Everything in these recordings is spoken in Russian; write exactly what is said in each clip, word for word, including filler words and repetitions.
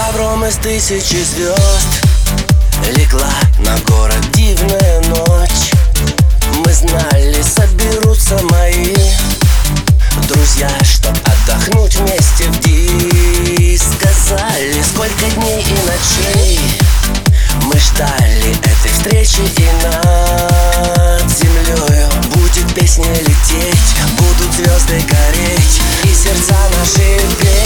ковром из тысячи звезд легла на город дивная ночь. Мы знали, соберутся мои друзья, чтоб отдохнуть вместе в диск. Сказали, сколько дней и ночей мы ждали этой встречи, и над землею будет песня лететь, будут звезды гореть и сердца наши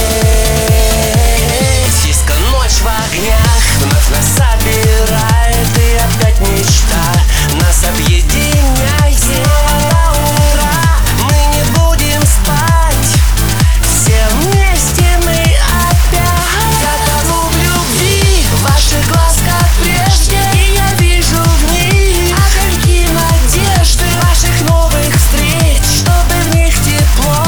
петь. Диско-ночь в огнях вновь нас собирает, и опять мечта нас объединяет. Снова до утра мы не будем спать, все вместе мы опять. Я тону в любви, в ваших глаз как прежде, и я вижу в них огоньки надежды, ваших новых встреч, чтобы в них тепло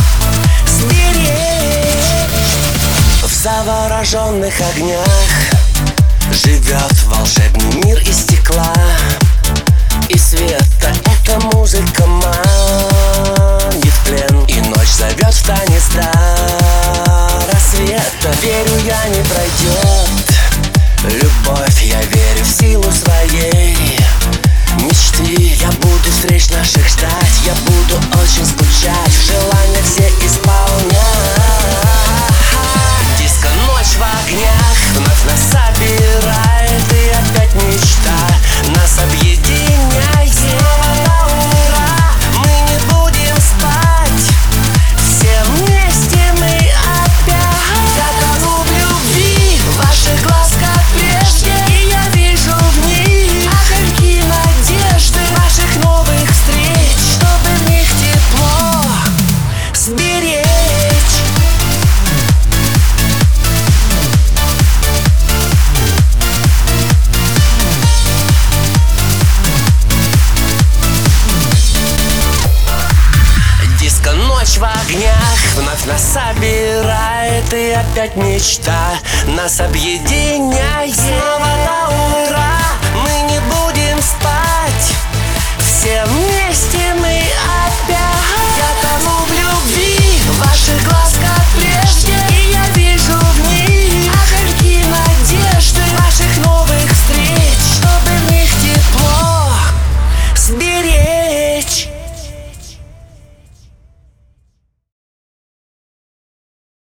сберечь. В завороженных огнях живет волшебный мир из стекла и света. Эта музыка манит в плен, и ночь зовет в танец до рассвета. Верю, я не пройдет любовь, я верю в силу своей мечты. Я буду встреч наших ждать, я буду очень скучать, в желаниях все исполнять. Диско-ночь в огнях вновь нас собирает, и опять мечта нас объединяет. Снова до утра мы не будем спать, все вместе мы опять. Я тону в любви, в ваших глаз как прежде, и я вижу в них огоньки надежды, ваших новых встреч, чтобы в них тепло сберечь. Диско-ночь в огнях вновь нас собирает, и опять мечта нас объединяет. Снова до утра мы не будем спать, все вместе мы опять. Я тону в любви, в ваших глазках